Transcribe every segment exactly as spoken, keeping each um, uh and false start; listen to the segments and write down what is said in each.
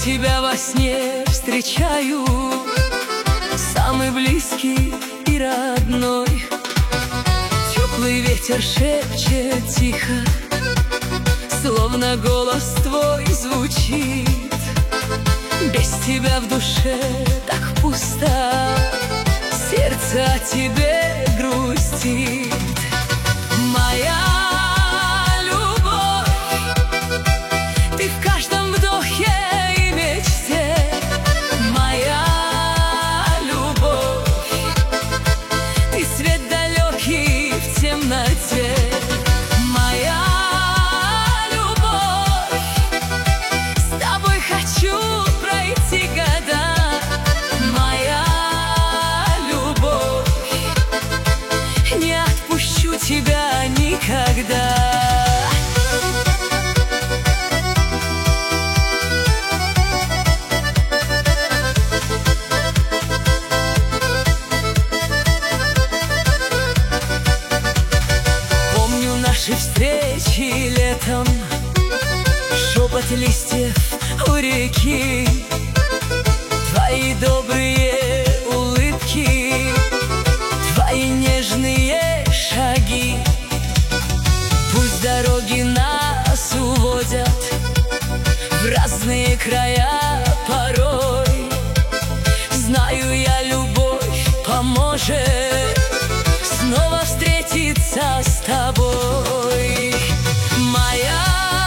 тебя во сне встречаю, самый близкий и родной. Теплый ветер шепчет тихо, словно голос твой звучит. Без тебя в душе так пусто, сердце о тебе грустит. Моя любовь, ты в каждом вдохе и мечте. Моя любовь, ты свет далекий в темноте. Моя любовь, с тобой хочу пройти года. Моя любовь, не отпущу тебя никогда. Помню наши встречи летом, шепот листьев у реки, твои добрые улыбки, твои нежные шаги. Пусть дороги нас уводят в разные края порой, знаю я, любовь поможет снова встретиться с тобой. Моя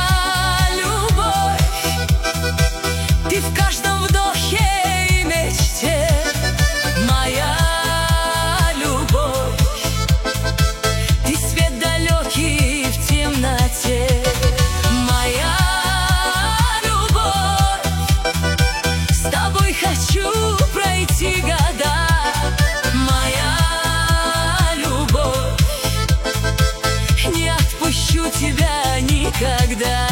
любовь, ты в каждом вдохе и мечте. Моя любовь, ты свет далекий в темноте. Моя любовь, с тобой хочу пройти года. Моя любовь, не отпущу тебя никогда.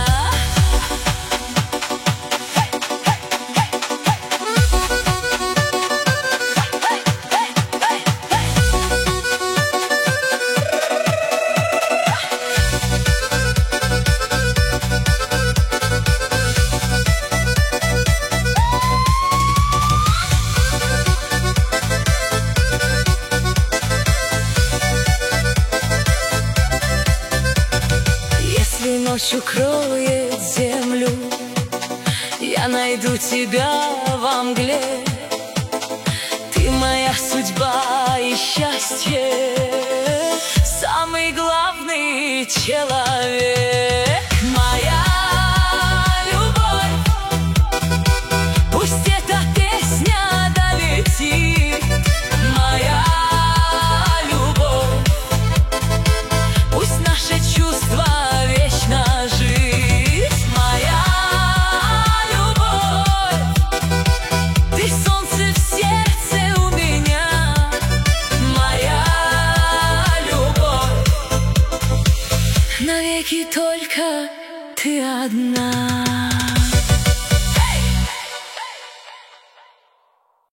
Если ночь укроет землю, я найду тебя во мгле. Ты моя судьба и счастье, самый главный человек. Моя любовь, пусть эта песня долетит. Моя любовь, пусть наши чувства вечно жить. Моя любовь, ты солнце в сердце у меня. Моя любовь, навеки только ты одна.